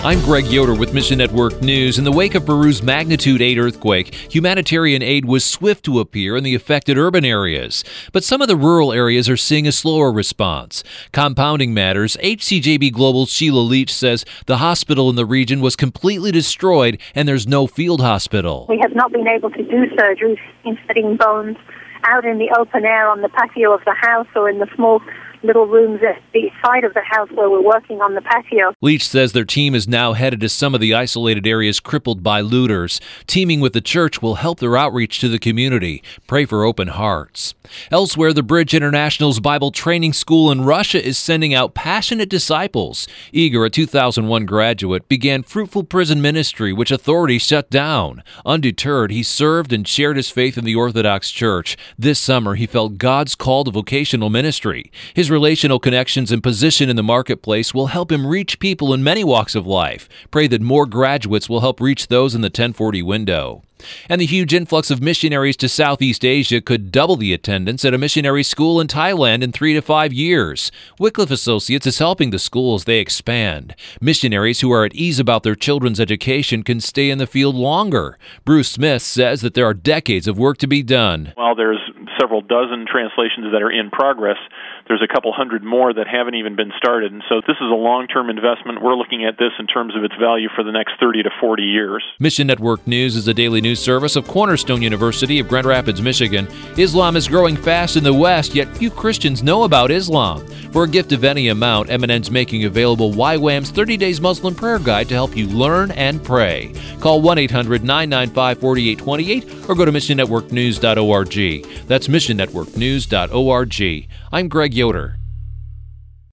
I'm Greg Yoder with Mission Network News. In the wake of Peru's magnitude 8 earthquake, humanitarian aid was swift to appear in the affected urban areas. But some of the rural areas are seeing a slower response. Compounding matters, HCJB Global's Sheila Leach says the hospital in the region was completely destroyed and there's no field hospital. We have not been able to do surgeries in fitting bones out in the open air on the patio of the house or in the small little rooms at the side of the house where we're working on the patio. Leach says their team is now headed to some of the isolated areas crippled by looters. Teaming with the church will help their outreach to the community. Pray for open hearts. Elsewhere, the Bridge International's Bible Training School in Russia is sending out passionate disciples. Igor, a 2001 graduate, began fruitful prison ministry, which authorities shut down. Undeterred, he served and shared his faith in the Orthodox Church. This summer, he felt God's call to vocational ministry. His relational connections and position in the marketplace will help him reach people in many walks of life. Pray that more graduates will help reach those in the 1040 window. And the huge influx of missionaries to Southeast Asia could double the attendance at a missionary school in Thailand in 3 to 5 years. Wycliffe Associates is helping the school as they expand. Missionaries who are at ease about their children's education can stay in the field longer. Bruce Smith says that there are decades of work to be done. While there's several dozen translations that are in progress, there's a couple hundred more that haven't even been started. And so this is a long-term investment. We're looking at this in terms of its value for the next 30 to 40 years. Mission Network News is a daily news service of Cornerstone University of Grand Rapids, Michigan. Islam is growing fast in the West, yet few Christians know about Islam. For a gift of any amount, MNN's making available YWAM's 30 Days Muslim Prayer Guide to help you learn and pray. Call 1-800-995-4828 or go to missionnetworknews.org. That's missionnetworknews.org. I'm Greg Yoder.